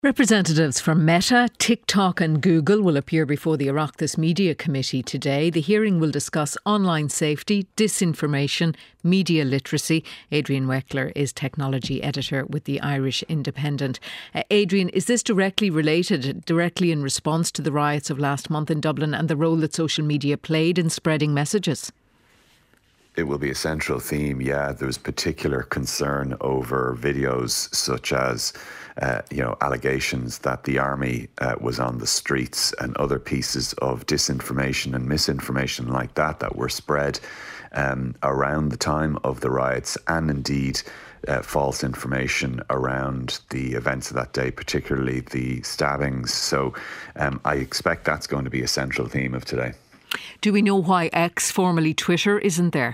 Representatives from Meta, TikTok and Google will appear before the Oireachtas Media Committee today. The hearing will discuss online safety, disinformation, media literacy. Adrian Weckler is technology editor with the Irish Independent. Adrian, is this directly in response to the riots of last month in Dublin and the role that social media played in spreading messages? It will be a central theme, yeah. There's particular concern over videos such as, allegations that the army was on the streets and other pieces of disinformation and misinformation like that were spread around the time of the riots, and indeed false information around the events of that day, particularly the stabbings. So I expect that's going to be a central theme of today. Do we know why X, formerly Twitter, isn't there?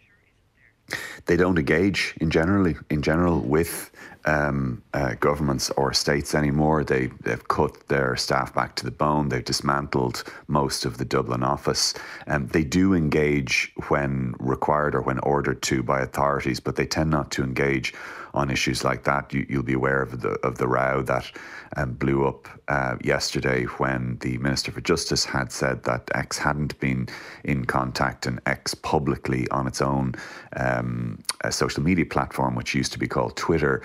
They don't engage in general with governments or states anymore. They've cut their staff back to the bone. They've dismantled most of the Dublin office. They do engage when required or when ordered to by authorities, but they tend not to engage on issues like that. You'll be aware of the row that blew up yesterday when the Minister for Justice had said that X hadn't been in contact, and X publicly on its own social media platform, which used to be called Twitter,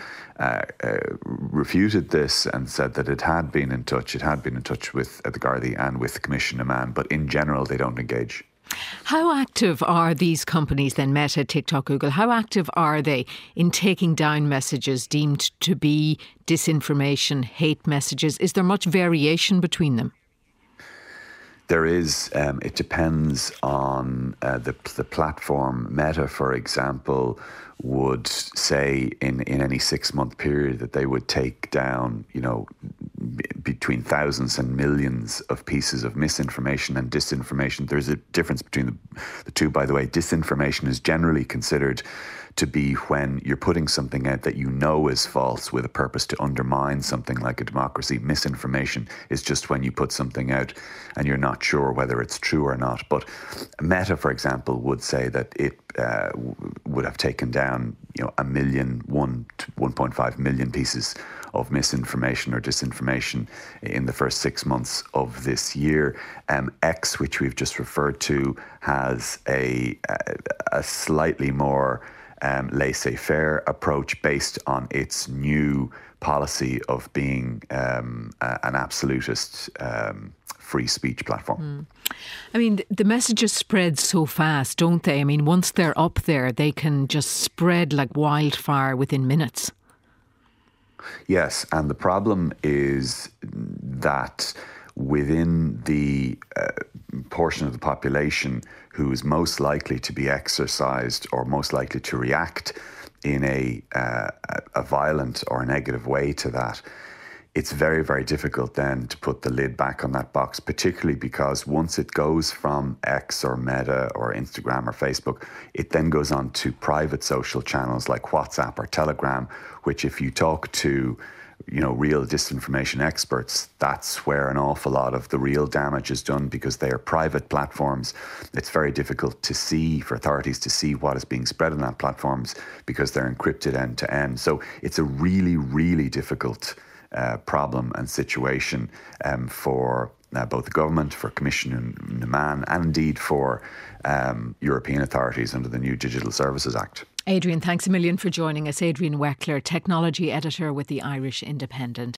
refuted this and said that it had been in touch with the Gardaí and with Commissioner Mann, but in general they don't engage. How active are these companies then, Meta, TikTok, Google? How active are they in taking down messages deemed to be disinformation, hate messages? Is there much variation between them? There is. It depends on the platform. Meta, for example, would say in any 6-month period that they would take down, between thousands and millions of pieces of misinformation and disinformation. There's a difference between the two, by the way. Disinformation is generally considered to be when you're putting something out that you know is false with a purpose to undermine something like a democracy. Misinformation is just when you put something out and you're not sure whether it's true or not. But Meta, for example, would say that it would have taken down 1.5 million pieces of misinformation or disinformation in the first 6 months of this year. X, which we've just referred to, has a slightly more laissez-faire approach based on its new policy of being an absolutist free speech platform. I mean, the messages spread so fast, don't they? I mean, once they're up there, they can just spread like wildfire within minutes. Yes, and the problem is that within the portion of the population who is most likely to be exercised or most likely to react in a violent or negative way to that, it's very, very difficult then to put the lid back on that box, particularly because once it goes from X or Meta or Instagram or Facebook, it then goes on to private social channels like WhatsApp or Telegram, which if you talk to real disinformation experts, that's where an awful lot of the real damage is done, because they are private platforms. It's very difficult to see, for authorities to see what is being spread on that platforms, because they're encrypted end to end. So it's a really, really difficult problem and situation for both the government, for Commissioner Mann, and indeed for European authorities under the new Digital Services Act. Adrian, thanks a million for joining us. Adrian Weckler, technology editor with the Irish Independent.